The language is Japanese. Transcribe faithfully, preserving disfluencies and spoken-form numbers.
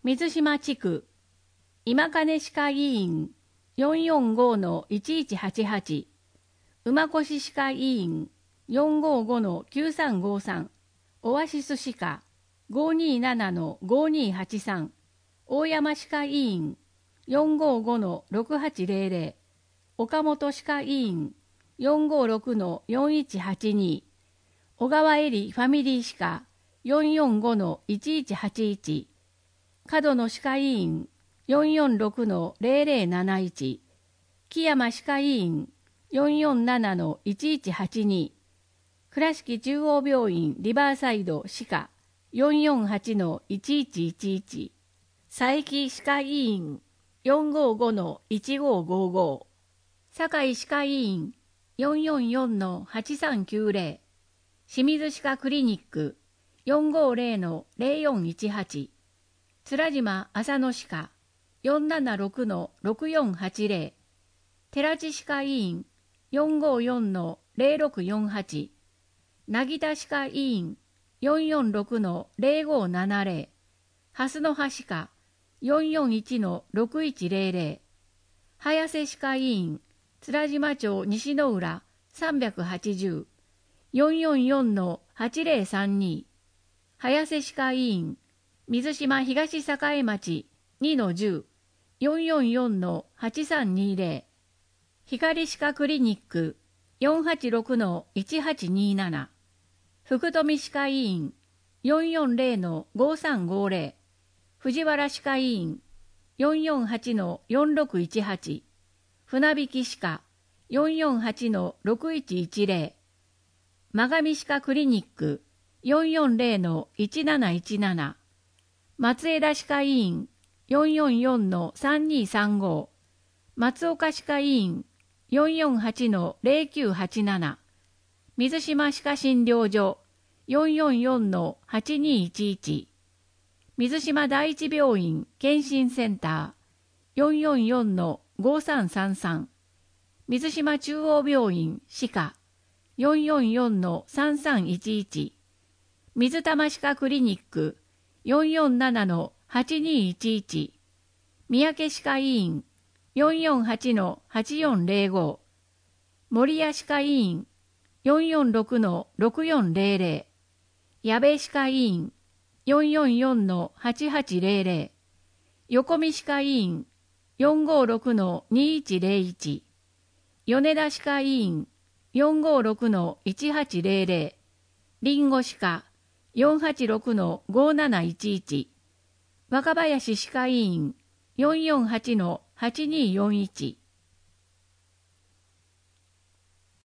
水島地区、今金歯科医院 よんよんごのいちいちはちはち、馬越歯科医院 よんごごのきゅうさんごさん、オアシス歯科 ごにななのごにはちさん、大山歯科医院 よんごごのろくはちぜろぜろ、岡本歯科医院 よんごろくのよんいちはちに、小川恵里ファミリー歯科 よんよんごのいちいちはちいち、角野歯科医院 よんよんろくのぜろぜろなないち、木山歯科医院 よんよんななのいちいちはちに、倉敷中央病院リバーサイド歯科 よんよんはちのいちいちいちいち、佐伯歯科医院 よんごごのいちごごご、堺歯科医院 よんよんよんのはちさんきゅうぜろ、清水歯科クリニック よんごぜろのぜろよんいちはち、面島浅野歯科 よんななろくのろくよんはちぜろ、寺地歯科医院 よんごよんのぜろろくよんはち、薙田歯科医院 よんよんろくのぜろごななぜろ、蓮の葉歯科 よんよんいちのろくいちぜろぜろ、早瀬歯科医院面島町西の浦さんびゃくはちじゅう よんよんよんのはちぜろさんに、早瀬歯科医院水島東栄町にのじゅう よんよんよんのはちさんにぜろ、光歯科クリニック よんはちろくのいちはちになな、福富歯科医院 よんよんぜろのごさんごぜろ、藤原歯科医院 よんよんはちのよんろくいちはち、船引歯科 よんよんはちのろくいちいちぜろ、真上歯科クリニック よんよんぜろのいちなないちなな、松枝歯科医院 よんよんよんのさんにさんご、松岡歯科医院 よんよんはちのぜろきゅうはちなな、水島歯科診療所 よんよんよんのはちにいちいち、水島第一病院検診センター よんよんよんのごさんさんさん、水島中央病院歯科 よんよんよんのさんさんいちいち、水玉歯科クリニック よんよんななのはちにいちいち、三宅歯科医院 よんよんはちのはちよんぜろご、守谷歯科医院 よんよんろくのろくよんぜろぜろ、矢部歯科医院 よんよんよんのはちはちぜろぜろ、横見歯科医院 よんごろくのにいちぜろいち、米田歯科医院 よんごろくのいちはちぜろぜろ、りんご歯科 よんはちろくのごなないちいち、若林歯科医院 よんよんはちのはちによんいち、